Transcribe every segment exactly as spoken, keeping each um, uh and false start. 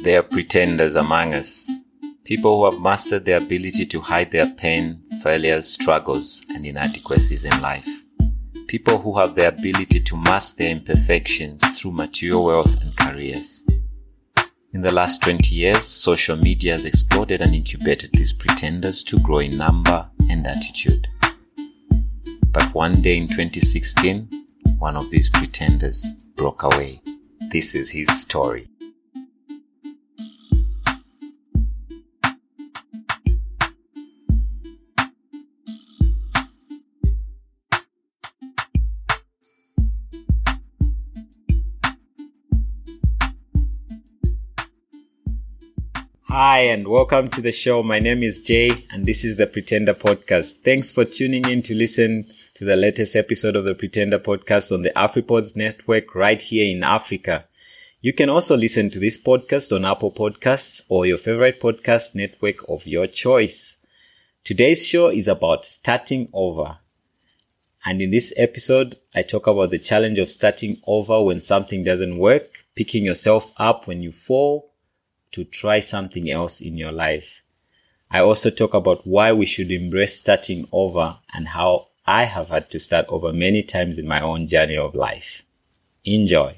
There are pretenders among us. People who have mastered their ability to hide their pain, failures, struggles, and inadequacies in life. People who have the ability to mask their imperfections through material wealth and careers. In the last twenty years, social media has exploded and incubated these pretenders to grow in number and attitude. But one day in twenty sixteen, one of these pretenders broke away. This is his story. Hi and welcome to the show. My name is Jay and this is the Pretender Podcast. Thanks for tuning in to listen to the latest episode of the Pretender Podcast on the AfriPods network right here in Africa. You can also listen to this podcast on Apple Podcasts or your favorite podcast network of your choice. Today's show is about starting over. And in this episode, I talk about the challenge of starting over when something doesn't work, picking yourself up when you fall, to try something else in your life. I also talk about why we should embrace starting over and how I have had to start over many times in my own journey of life. Enjoy.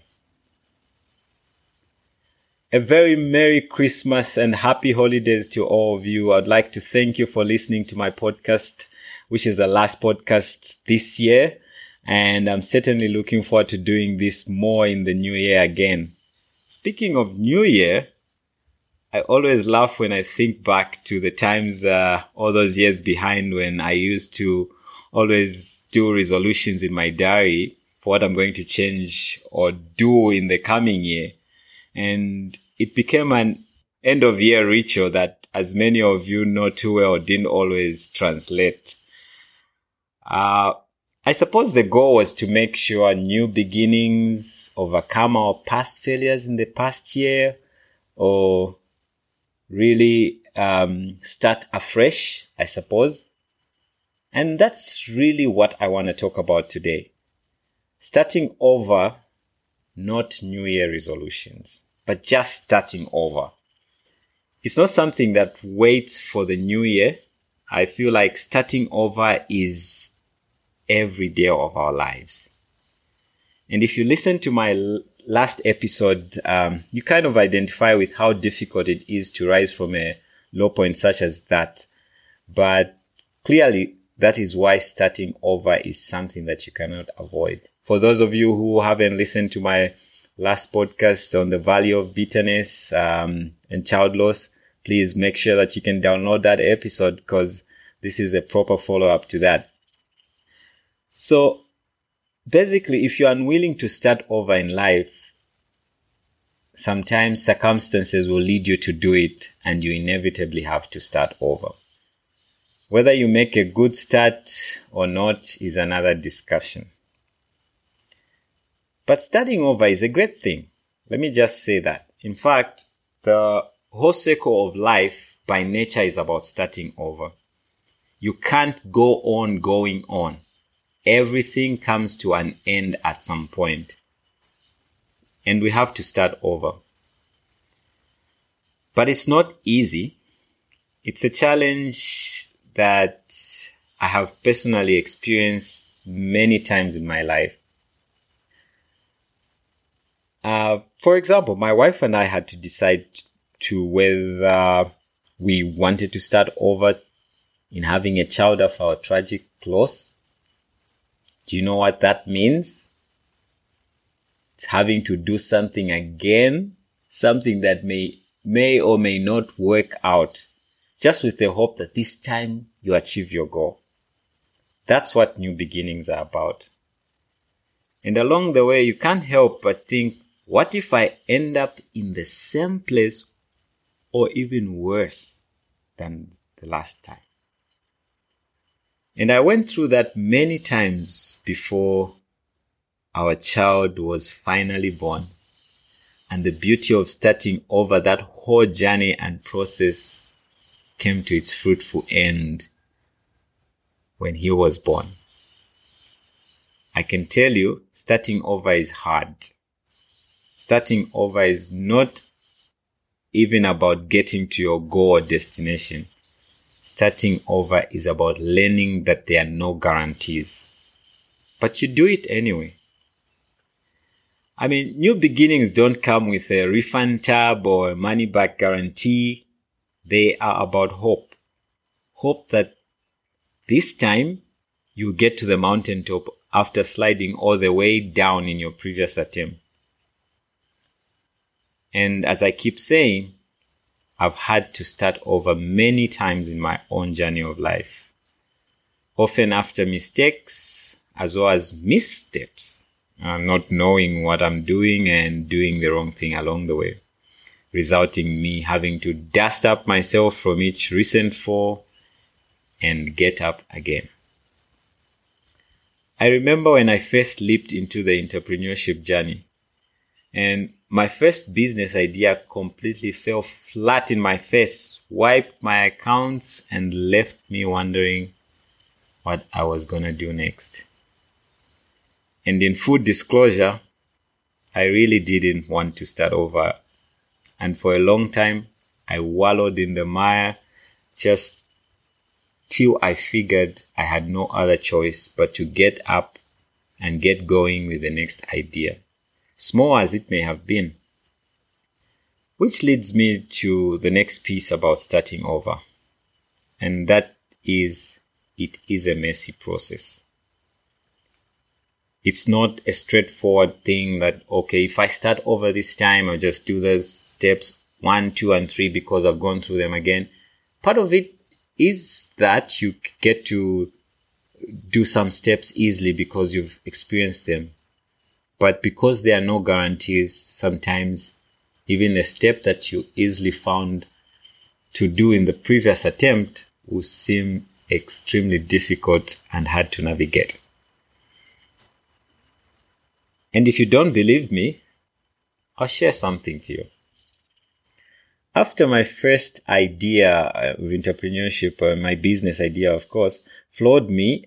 A very Merry Christmas and Happy Holidays to all of you. I'd like to thank you for listening to my podcast, which is the last podcast this year. And I'm certainly looking forward to doing this more in the new year again. Speaking of new year, I always laugh when I think back to the times, uh, all those years behind when I used to always do resolutions in my diary for what I'm going to change or do in the coming year. And it became an end of year ritual that, as many of you know too well, didn't always translate. Uh, I suppose the goal was to make sure new beginnings overcome our past failures in the past year, or really um, start afresh, I suppose. And that's really what I want to talk about today. Starting over, not New Year resolutions, but just starting over. It's not something that waits for the new year. I feel like starting over is every day of our lives. And if you listen to my l- last episode, um, you kind of identify with how difficult it is to rise from a low point such as that. But clearly, that is why starting over is something that you cannot avoid. For those of you who haven't listened to my last podcast on the value of bitterness um, and child loss, please make sure that you can download that episode because this is a proper follow-up to that. So, basically, if you're unwilling to start over in life, sometimes circumstances will lead you to do it and you inevitably have to start over. Whether you make a good start or not is another discussion. But starting over is a great thing. Let me just say that. In fact, the whole circle of life by nature is about starting over. You can't go on going on. Everything comes to an end at some point. And we have to start over. But it's not easy. It's a challenge that I have personally experienced many times in my life. Uh, for example, my wife and I had to decide to whether we wanted to start over in having a child after our tragic loss. Do you know what that means? It's having to do something again, something that may, may or may not work out, just with the hope that this time you achieve your goal. That's what new beginnings are about. And along the way, you can't help but think, what if I end up in the same place or even worse than the last time? And I went through that many times before our child was finally born. And the beauty of starting over, that whole journey and process came to its fruitful end when he was born. I can tell you, starting over is hard. Starting over is not even about getting to your goal or destination. Starting over is about learning that there are no guarantees. But you do it anyway. I mean, new beginnings don't come with a refund tab or a money back guarantee. They are about hope. Hope that this time you get to the mountaintop after sliding all the way down in your previous attempt. And as I keep saying, I've had to start over many times in my own journey of life. Often after mistakes as well as missteps, uh, not knowing what I'm doing and doing the wrong thing along the way, resulting in me having to dust up myself from each recent fall and get up again. I remember when I first leaped into the entrepreneurship journey, and my first business idea completely fell flat in my face, wiped my accounts, and left me wondering what I was going to do next. And in full disclosure, I really didn't want to start over. And for a long time, I wallowed in the mire just till I figured I had no other choice but to get up and get going with the next idea, small as it may have been. Which leads me to the next piece about starting over. And that is, it is a messy process. It's not a straightforward thing that, okay, if I start over this time, I'll just do the steps one, two, and three because I've gone through them again. Part of it is that you get to do some steps easily because you've experienced them. But because there are no guarantees, sometimes even the step that you easily found to do in the previous attempt will seem extremely difficult and hard to navigate. And if you don't believe me, I'll share something to you. After my first idea of entrepreneurship, uh, my business idea, of course, floored me,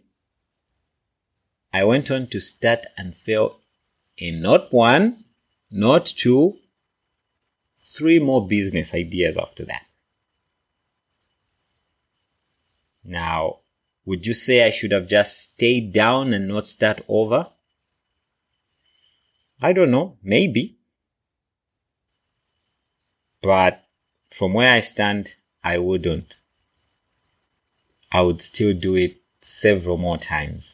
I went on to start and fail in not one, not two, three more business ideas after that. Now, would you say I should have just stayed down and not start over? I don't know, maybe. But from where I stand, I wouldn't. I would still do it several more times.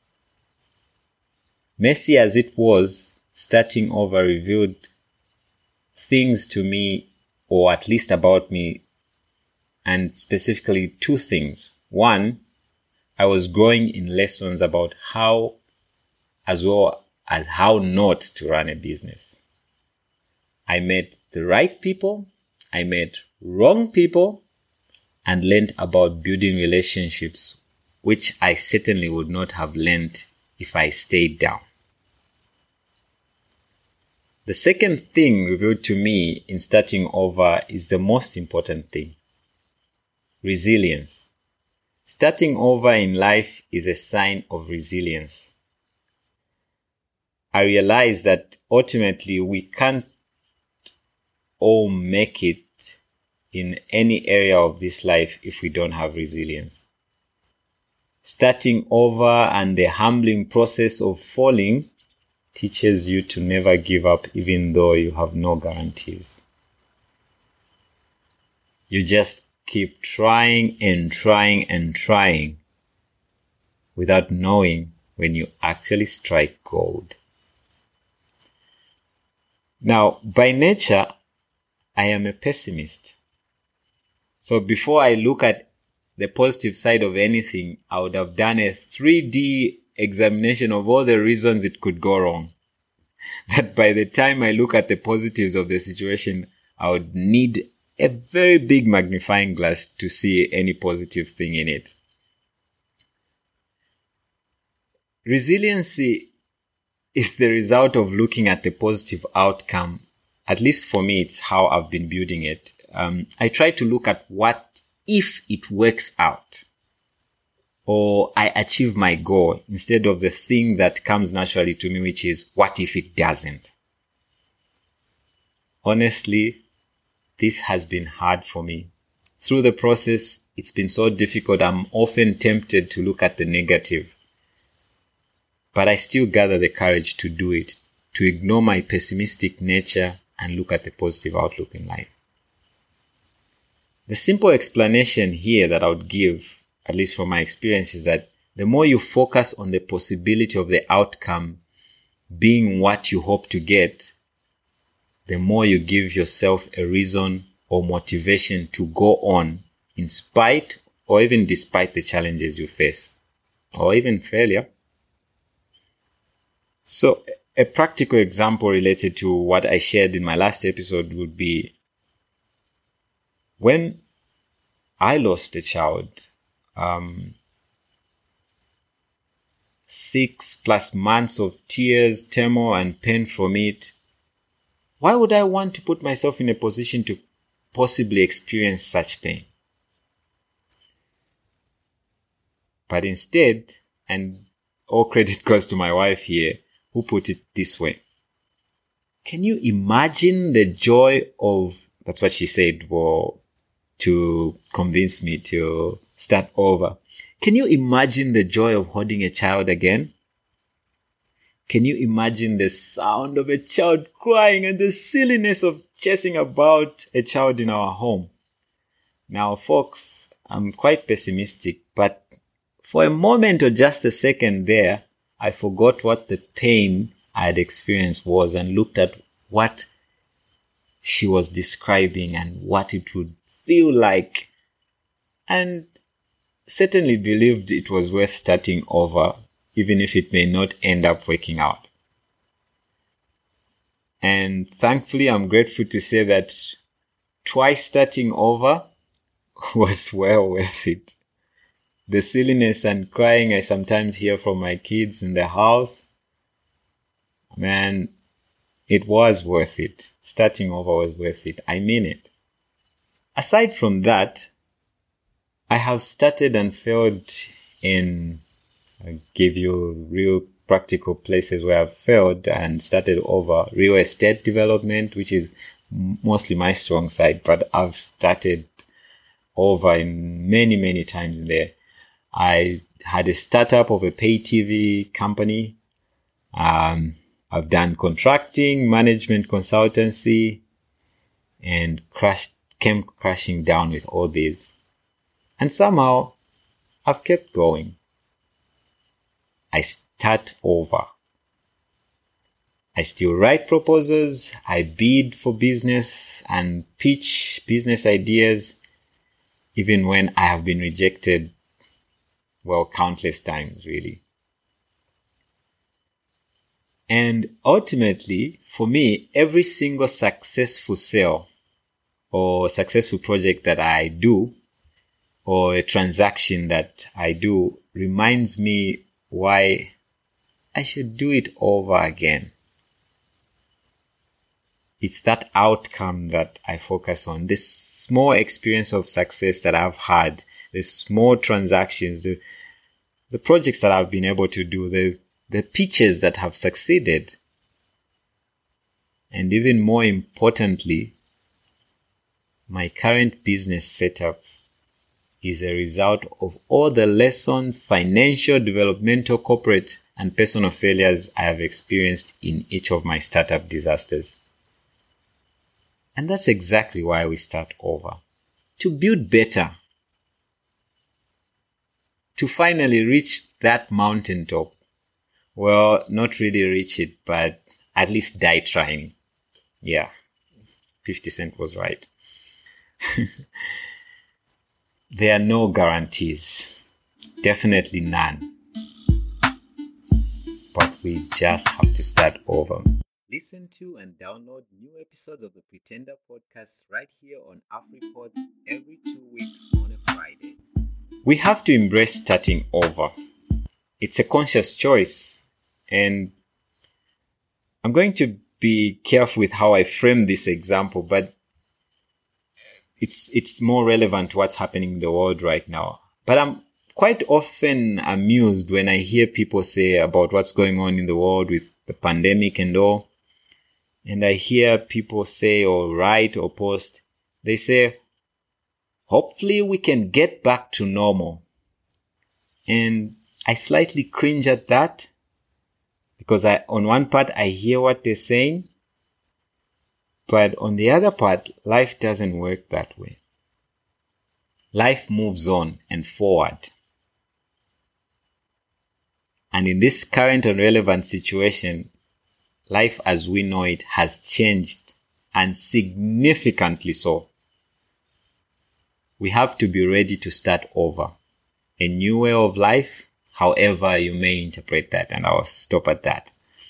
Messy as it was, starting over revealed things to me, or at least about me, and specifically two things. One, I was growing in lessons about how, as well as how not to run a business. I met the right people, I met wrong people, and learned about building relationships, which I certainly would not have learned if I stayed down. The second thing revealed to me in starting over is the most important thing. Resilience. Starting over in life is a sign of resilience. I realize that ultimately we can't all make it in any area of this life if we don't have resilience. Starting over and the humbling process of falling teaches you to never give up even though you have no guarantees. You just keep trying and trying and trying without knowing when you actually strike gold. Now, by nature, I am a pessimist. So before I look at the positive side of anything, I would have done a three D examination of all the reasons it could go wrong. But by the time I look at the positives of the situation, I would need a very big magnifying glass to see any positive thing in it. Resiliency is the result of looking at the positive outcome. At least for me, it's how I've been building it. Um, I try to look at what if it works out, or I achieve my goal, instead of the thing that comes naturally to me, which is what if it doesn't. Honestly, this has been hard for me. Through the process, it's been so difficult. I'm often tempted to look at the negative. But I still gather the courage to do it, to ignore my pessimistic nature and look at the positive outlook in life. The simple explanation here that I would give, at least from my experience, is that the more you focus on the possibility of the outcome being what you hope to get, the more you give yourself a reason or motivation to go on in spite or even despite the challenges you face or even failure. So a practical example related to what I shared in my last episode would be when I lost a child, um, six plus months of tears, turmoil, and pain from it. Why would I want to put myself in a position to possibly experience such pain? But instead, and all credit goes to my wife here, who put it this way. Can you imagine the joy of, that's what she said, well, to convince me to start over. Can you imagine the joy of holding a child again? Can you imagine the sound of a child crying and the silliness of chasing about a child in our home? Now, folks, I'm quite pessimistic, but for a moment or just a second there, I forgot what the pain I had experienced was and looked at what she was describing and what it would feel like, and certainly believed it was worth starting over, even if it may not end up working out. And thankfully, I'm grateful to say that twice starting over was well worth it. The silliness and crying I sometimes hear from my kids in the house, man, it was worth it. Starting over was worth it. I mean it. Aside from that, I have started and failed in, I'll give you real practical places where I've failed and started over. Real estate development, which is mostly my strong side, but I've started over in many, many times there. I had a startup of a pay T V company. Um, I've done contracting, management consultancy, and crashed, came crashing down with all these. And somehow I've kept going. I start over. I still write proposals. I bid for business and pitch business ideas, even when I have been rejected, well, countless times, really. And ultimately, for me, every single successful sale or successful project that I do or a transaction that I do reminds me why I should do it over again. It's that outcome that I focus on, this small experience of success that I've had, the small transactions, the, the projects that I've been able to do, the, the pitches that have succeeded. And even more importantly, my current business setup is a result of all the lessons, financial, developmental, corporate, and personal failures I have experienced in each of my startup disasters. And that's exactly why we start over. To build better. To finally reach that mountaintop. Well, not really reach it, but at least die trying. Yeah, fifty Cent was right. There are no guarantees. Definitely none. But we just have to start over. Listen to and download new episodes of the Pretender podcast right here on AfriPods every two weeks on a Friday. We have to embrace starting over. It's a conscious choice, and I'm going to be careful with how I frame this example, but it's it's more relevant to what's happening in the world right now. But I'm quite often amused when I hear people say about what's going on in the world with the pandemic and all. And I hear people say or write or post, they say, hopefully we can get back to normal. And I slightly cringe at that because I, on one part, I hear what they're saying, but on the other part, life doesn't work that way. Life moves on and forward. And in this current and relevant situation, life as we know it has changed, and significantly so. We have to be ready to start over. A new way of life, however you may interpret that, and I'll stop at that.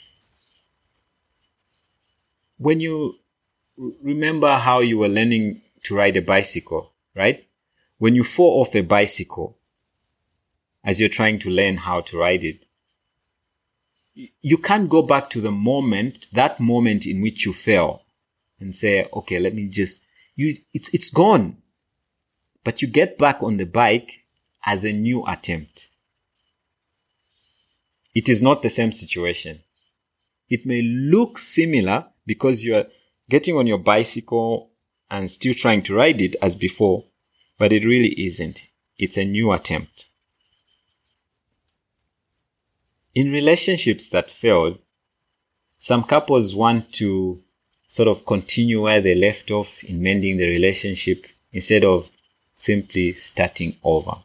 When you remember how you were learning to ride a bicycle, right? When you fall off a bicycle, as you're trying to learn how to ride it, you can't go back to the moment, that moment in which you fell and say, okay, let me just, you, it's, it's gone. But you get back on the bike as a new attempt. It is not the same situation. It may look similar because you're getting on your bicycle and still trying to ride it as before, but it really isn't. It's a new attempt. In relationships that failed, some couples want to sort of continue where they left off in mending the relationship instead of simply starting over.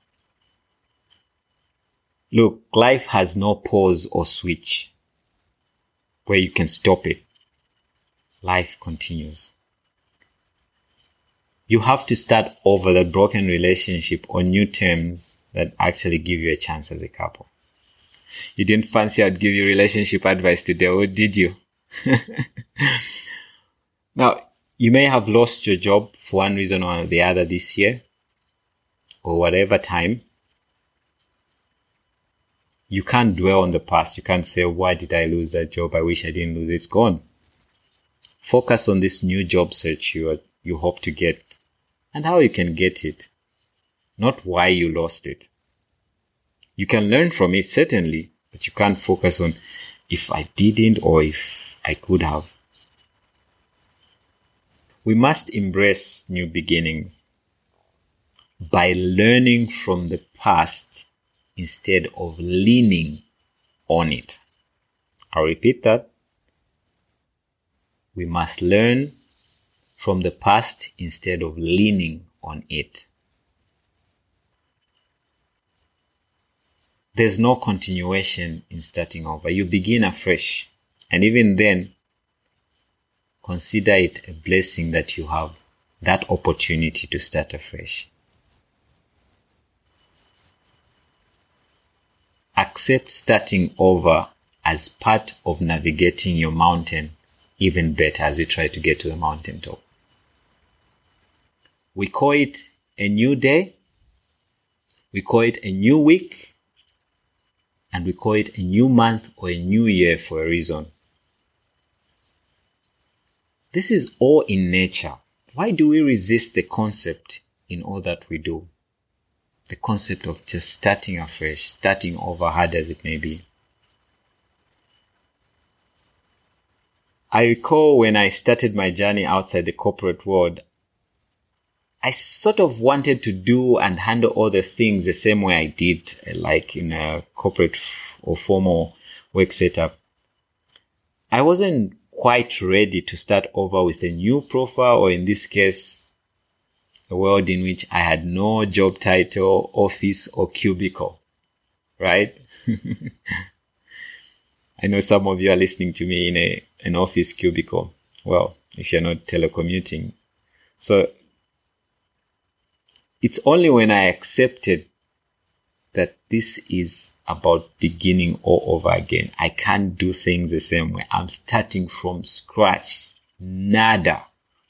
Look, life has no pause or switch where you can stop it. Life continues. You have to start over that broken relationship on new terms that actually give you a chance as a couple. You didn't fancy I'd give you relationship advice today, or did you? Now, you may have lost your job for one reason or the other this year, or whatever time. You can't dwell on the past. You can't say, why did I lose that job? I wish I didn't lose it. It's gone. Focus on this new job search you, you hope to get and how you can get it, not why you lost it. You can learn from it, certainly, but you can't focus on if I didn't or if I could have. We must embrace new beginnings by learning from the past instead of leaning on it. I'll repeat that. We must learn from the past instead of leaning on it. There's no continuation in starting over. You begin afresh. And even then, consider it a blessing that you have that opportunity to start afresh. Accept starting over as part of navigating your mountain even better as you try to get to the mountaintop. We call it a new day. We call it a new week. And we call it a new month or a new year for a reason. This is all in nature. Why do we resist the concept in all that we do? The concept of just starting afresh, starting over, hard as it may be. I recall when I started my journey outside the corporate world, I sort of wanted to do and handle all the things the same way I did, like in a corporate or formal work setup. I wasn't quite ready to start over with a new profile, or in this case, a world in which I had no job title, office, or cubicle, right? I know some of you are listening to me in a an office cubicle. Well, if you're not telecommuting. So it's only when I accepted that this is about beginning all over again. I can't do things the same way. I'm starting from scratch. Nada.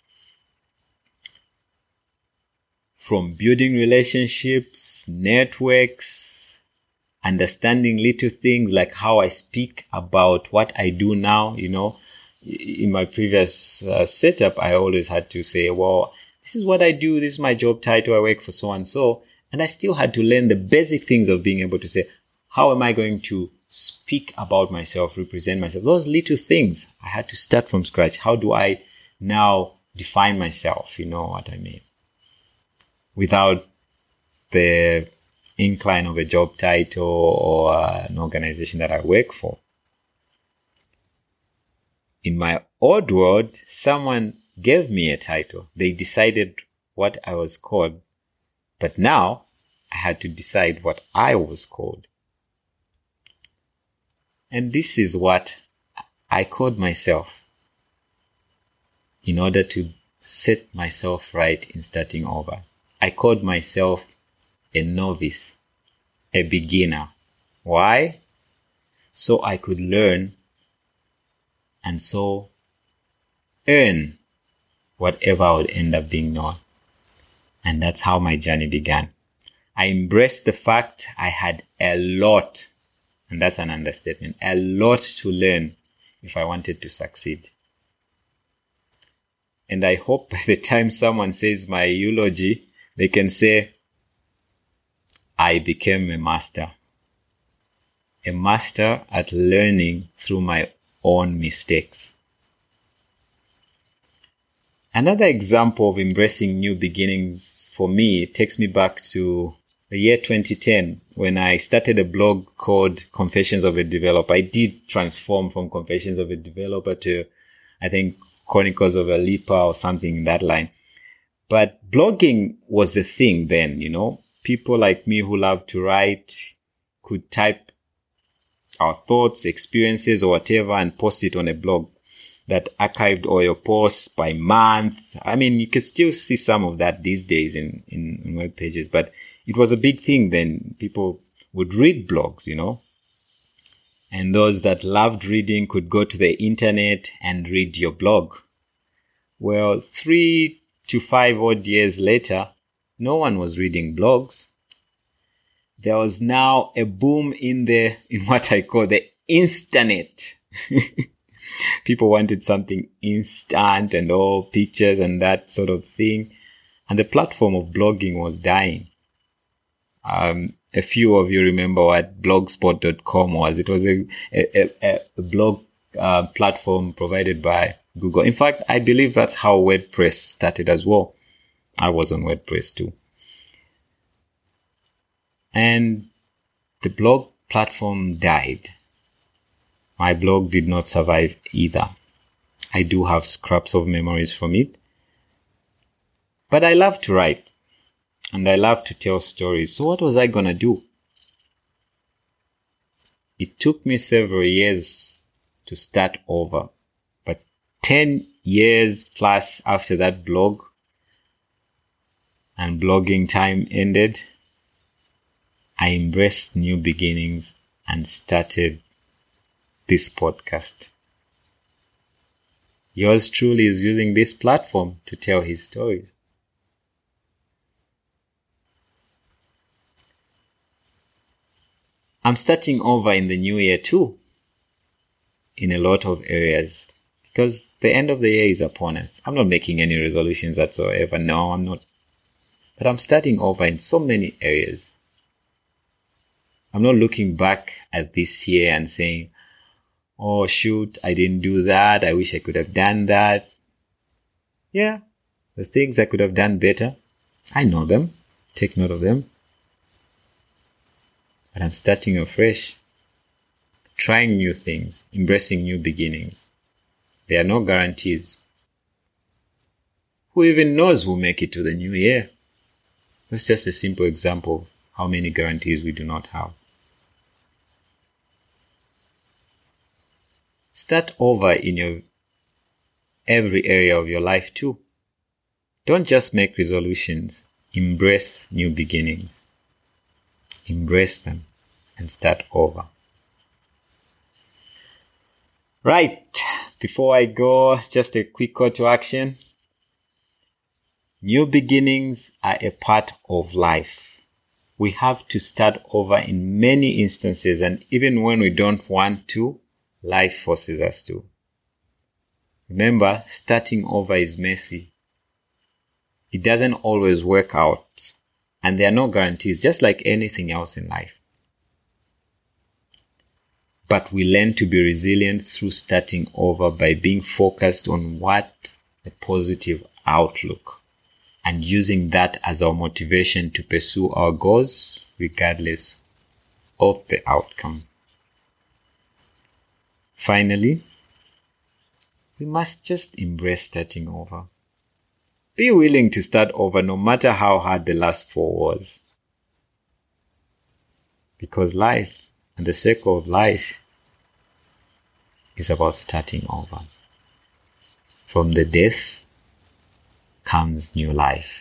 From building relationships, networks, understanding little things like how I speak about what I do now. You know, in my previous uh, setup, I always had to say, well, this is what I do. This is my job title. I work for so and so. And I still had to learn the basic things of being able to say, how am I going to speak about myself, represent myself? Those little things I had to start from scratch. How do I now define myself, you know what I mean, without the incline of a job title or uh, an organization that I work for. In my old world, someone gave me a title. They decided what I was called. But now I had to decide what I was called. And this is what I called myself in order to set myself right in starting over. I called myself a novice, a beginner. Why? So I could learn and so earn whatever I would end up being known. And that's how my journey began. I embraced the fact I had a lot, and that's an understatement, a lot to learn if I wanted to succeed. And I hope by the time someone says my eulogy, they can say, I became a master. A master at learning through my own mistakes. Another example of embracing new beginnings for me takes me back to the year twenty ten when I started a blog called Confessions of a Developer. I did transform from Confessions of a Developer to, I think, Chronicles of a Leaper or something in that line. But blogging was the thing then, you know. People like me who love to write could type our thoughts, experiences, or whatever and post it on a blog that archived all your posts by month. I mean, you can still see some of that these days in, in, in web pages, but it was a big thing then. People would read blogs, you know, and those that loved reading could go to the internet and read your blog. Well, three to five odd years later, no one was reading blogs. There was now a boom in the, in what I call the Instanet. People wanted something instant and all pictures and that sort of thing. And the platform of blogging was dying. Um, a few of you remember what blogspot dot com was. It was a, a, a, a blog uh, platform provided by Google. In fact, I believe that's how WordPress started as well. I was on WordPress too. And the blog platform died. My blog did not survive either. I do have scraps of memories from it. But I love to write. And I love to tell stories. So what was I gonna do? It took me several years to start over. But ten years plus after that blog and blogging time ended, I embraced new beginnings and started this podcast. Yours truly is using this platform to tell his stories. I'm starting over in the new year too, in a lot of areas, because the end of the year is upon us. I'm not making any resolutions whatsoever. No, I'm not. But I'm starting over in so many areas. I'm not looking back at this year and saying, oh, shoot, I didn't do that. I wish I could have done that. Yeah, the things I could have done better, I know them. Take note of them. But I'm starting afresh, trying new things, embracing new beginnings. There are no guarantees. Who even knows who'll make it to the new year? That's just a simple example of how many guarantees we do not have. Start over in your every area of your life too. Don't just make resolutions. Embrace new beginnings. Embrace them and start over. Right. Before I go, just a quick call to action. New beginnings are a part of life. We have to start over in many instances, and even when we don't want to, life forces us to. Remember, starting over is messy. It doesn't always work out, and there are no guarantees, just like anything else in life. But we learn to be resilient through starting over by being focused on what the positive outlook and using that as our motivation to pursue our goals regardless of the outcome. Finally, we must just embrace starting over. Be willing to start over no matter how hard the last four was. Because life and the circle of life is about starting over. From the death comes new life.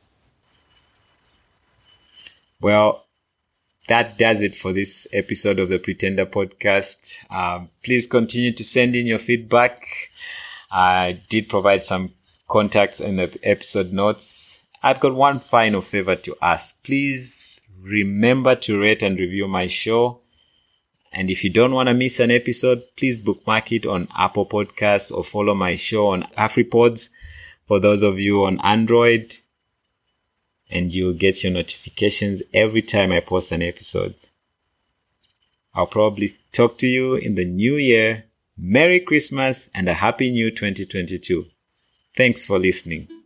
Well, that does it for this episode of the Pretender Podcast. Um, please continue to send in your feedback. I did provide some contacts in the episode notes. I've got one final favor to ask. Please remember to rate and review my show. And if you don't want to miss an episode, please bookmark it on Apple Podcasts or follow my show on AfriPods for those of you on Android. And you'll get your notifications every time I post an episode. I'll probably talk to you in the new year. Merry Christmas and a happy new twenty twenty-two. Thanks for listening.